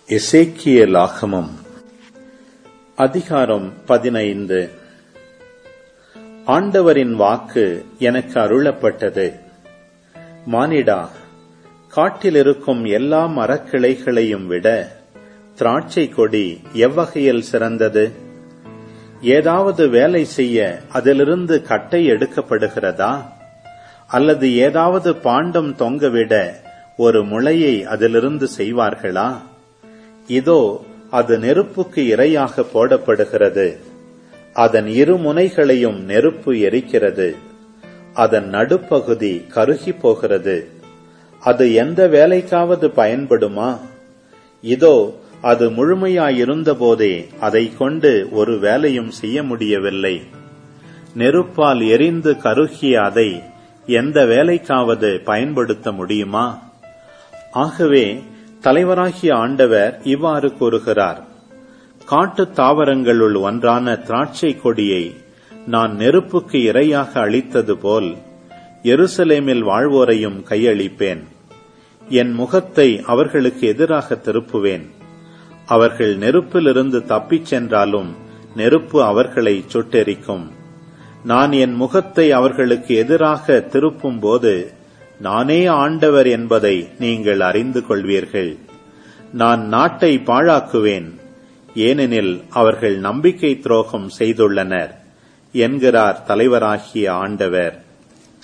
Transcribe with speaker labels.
Speaker 1: எசேக்கியேலாகமம் அதிகாரம் 15. ஆண்டவரின் வாக்கு எனக்கு அருளப்பட்டது. மானிடா, காட்டிலிருக்கும் எல்லா மரக்கிளைகளையும் விட திராட்சை கொடி எவ்வகையில் சிறந்தது? ஏதாவது வேலை செய்ய அதிலிருந்து கட்டை எடுக்கப்படுகிறதா? அல்லது ஏதாவது பாண்டம் தொங்கவிட ஒரு முளையை அதிலிருந்து செய்வார்களா? இதோ அது நெருப்புக்கு இரையாக போடப்படுகிறது. அதன் இரு முனைகளையும் நெருப்பு எரிக்கிறது. அதன் நடுப்பகுதி கருகி போகிறது. அது எந்த வேலைக்காவது பயன்படுமா? இதோ அது முழுமையாயிருந்த போதே அதை கொண்டு ஒரு வேலையும் செய்ய முடியவில்லை. நெருப்பால் எரிந்து கருகிய அதை எந்த வேலைக்காவது பயன்படுத்த முடியுமா? ஆகவே தலைவராகிய ஆண்டவர் இவ்வாறு கூறுகிறார்: காட்டுத் தாவரங்களுள் ஒன்றான திராட்சை கொடியை நான் நெருப்புக்கு இரையாக அளித்தது போல் எருசலேமில் வாழ்வோரையும் கையளிப்பேன். என் முகத்தை அவர்களுக்கு எதிராக திருப்புவேன். அவர்கள் நெருப்பிலிருந்து தப்பிச் சென்றாலும் நெருப்பு அவர்களை சுட்டெரிக்கும். நான் என் முகத்தை அவர்களுக்கு எதிராக திருப்பும் போது நானே ஆண்டவர் என்பதை நீங்கள் அறிந்து கொள்வீர்கள். நான் நாட்டை பாழாக்குவேன், ஏனெனில் அவர்கள் நம்பிக்கை துரோகம் செய்துள்ளனர் என்கிறார் தலைவராகிய ஆண்டவர்.